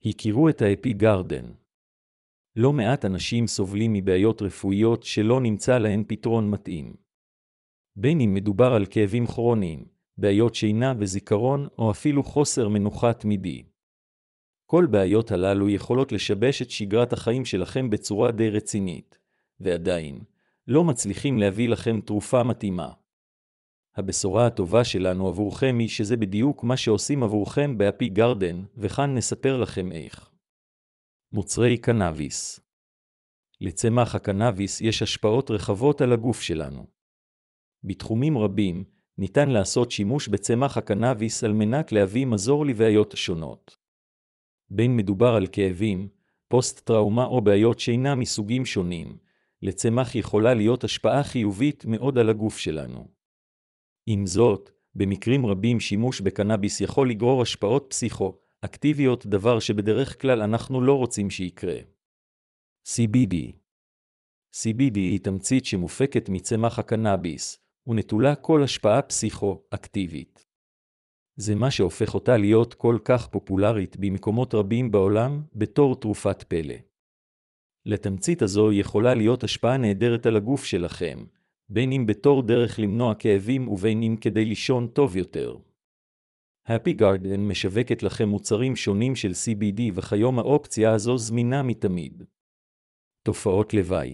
הכירו את האפי גרדן. לא מעט אנשים סובלים מבעיות רפואיות שלא נמצא להן פתרון מתאים. בין אם מדובר על כאבים כרוניים, בעיות שינה וזיכרון או אפילו חוסר מנוחה תמידי. כל בעיות הללו יכולות לשבש את שגרת החיים שלכם בצורה די רצינית, ועדיין לא מצליחים להביא לכם תרופה מתאימה. הבשורה הטובה שלנו עבורכם היא שזה בדיוק מה שעושים עבורכם באפי גרדן, וכאן נספר לכם איך. מוצרי קנאביס. לצמח הקנאביס יש השפעות רחבות על הגוף שלנו. בתחומים רבים ניתן לעשות שימוש בצמח הקנאביס על מנת להביא מזור לבעיות שונות. בין מדובר על כאבים, פוסט-טראומה או בעיות שינה מסוגים שונים, לצמח יכולה להיות השפעה חיובית מאוד על הגוף שלנו. עם זאת, במקרים רבים שימוש בקנאביס יכול לגרור השפעות פסיכו-אקטיביות, דבר שבדרך כלל אנחנו לא רוצים שיקרה. CBD. CBD היא תמצית שמופקת מצמח הקנאביס, ונטולה כל השפעה פסיכו-אקטיבית. זה מה שהופך אותה להיות כל כך פופולרית במקומות רבים בעולם בתור תרופת פלא. לתמצית הזו יכולה להיות השפעה נהדרת על הגוף שלכם, בין אם בתור דרך למנוע כאבים ובין אם כדי לישון טוב יותר. האפי גרדן משווקת לכם מוצרים שונים של CBD וכיום האופציה הזו זמינה מתמיד. תופעות לוואי.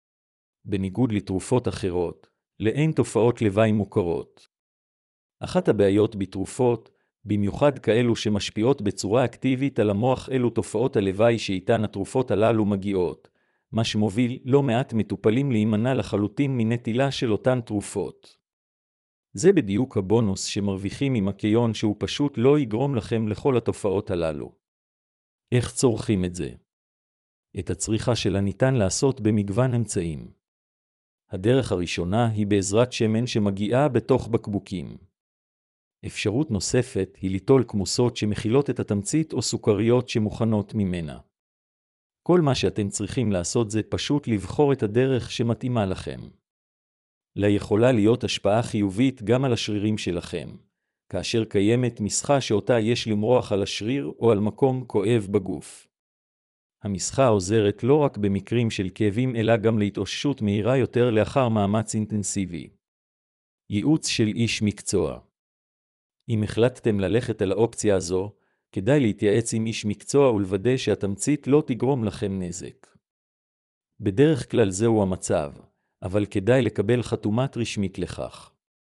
בניגוד לתרופות אחרות, לאין תופעות לוואי מוכרות. אחת הבעיות בתרופות, במיוחד כאלו שמשפיעות בצורה אקטיבית על המוח, אלו תופעות הלוואי שאיתן התרופות הללו מגיעות, מה שמוביל לא מעט מטופלים להימנע לחלוטין מנטילה של אותן תרופות. זה בדיוק הבונוס שמרוויחים עם הקיון, שהוא פשוט לא יגרום לכם לכל התופעות הללו. איך צורכים את זה? את הצריכה שלה ניתן לעשות במגוון אמצעים. הדרך הראשונה היא בעזרת שמן שמגיעה בתוך בקבוקים. אפשרות נוספת היא ליטול כמוסות שמכילות את התמצית או סוכריות שמוכנות ממנה. כל מה שאתם צריכים לעשות זה פשוט לבחור את הדרך שמתאימה לכם. לה יכולה להיות השפעה חיובית גם על השרירים שלכם, כאשר קיימת מסחה שאותה יש למרוח על השריר או על מקום כואב בגוף. המסחה עוזרת לא רק במקרים של כאבים אלא גם להתאוששות מהירה יותר לאחר מאמץ אינטנסיבי. ייעוץ של איש מקצוע. אם החלטתם ללכת על האופציה הזו, כדאי להתייעץ עם איש מקצוע ולוודא שהתמצית לא תגרום לכם נזק. בדרך כלל זהו המצב, אבל כדאי לקבל חתומת רשמית לכך.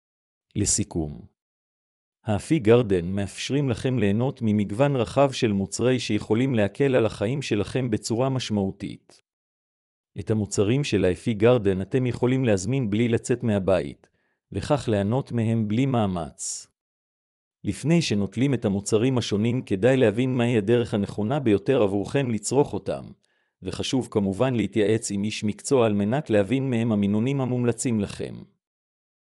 לסיכום, האפי גרדן מאפשרים לכם ליהנות ממגוון רחב של מוצרי שיכולים להקל על החיים שלכם בצורה משמעותית. את המוצרים של האפי גרדן אתם יכולים להזמין בלי לצאת מהבית, וכך ליהנות מהם בלי מאמץ. לפני שנוטלים את המוצרים השונים כדאי להבין מהי הדרך הנכונה ביותר עבורכם לצרוך אותם, וחשוב כמובן להתייעץ עם איש מקצוע על מנת להבין מהם המינונים המומלצים לכם.